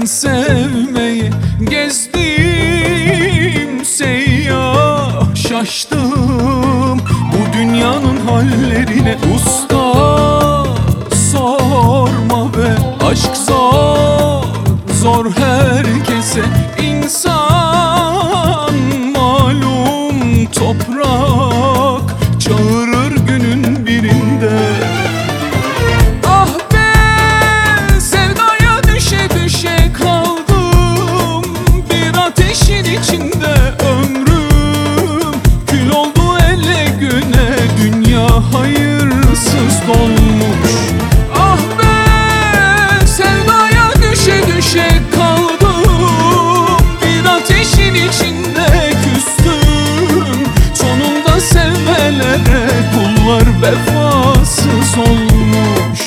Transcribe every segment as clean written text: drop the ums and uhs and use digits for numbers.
sevmeyi gezdim seyyah, şaştım bu dünyanın hallerine usta. Sorma be aşk zor, zor herkese insan malum. Toprak çağırır günün birinde. Ah be sevdaya düşe düşe kaldım, bir ateşin içinde ömrüm kül oldu ele güne, dünya hayırsız dolmuş. Ah be sevdaya düşe düşe kaldım, bir ateşin içinde küstüm. Sonunda sevmelere kullar vefasız olmuş.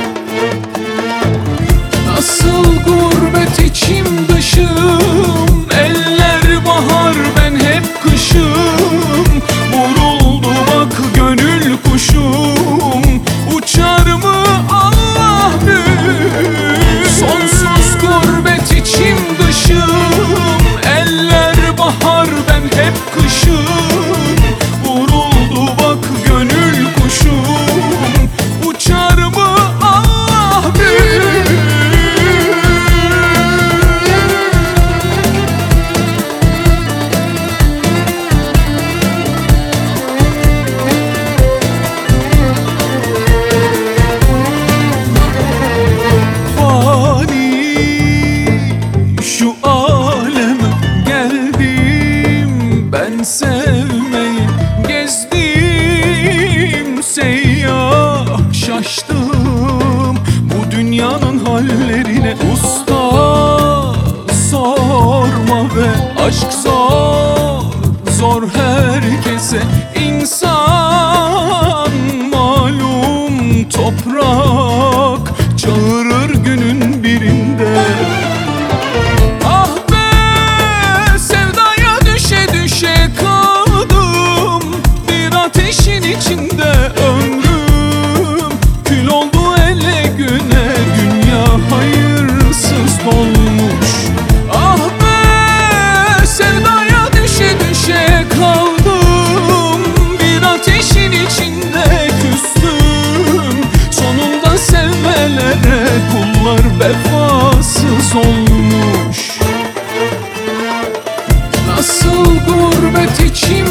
Nasıl gurbet içim dışım, eller bahar ben hep kışım. Vuruldu bak gönül kuşum, uçar mı Allah büyük. Sonsuz gurbet içim dışım, eller bahar ben hep kışım. Vuruldu bak gönül kuşum, uçar mı Allah büyük. Fani şu aleme geldim, ben sevmeyi gezdim seyyah, şaştım bu dünyanın hallerine usta. Sorma be aşk zor, zor herkese insan malum. Toprak çağırır günün birinde. Ah be sevdaya düşe düşe kaldım, bir ateşin içinde ömrüm kül oldu ele güne, dünya hayırsız dolmuş. Ah be sevdaya düşe düşe kaldım, bir ateşin içinde küstüm. Sonunda sevmelere kullar vefasız olmuş. Nasıl gurbet içim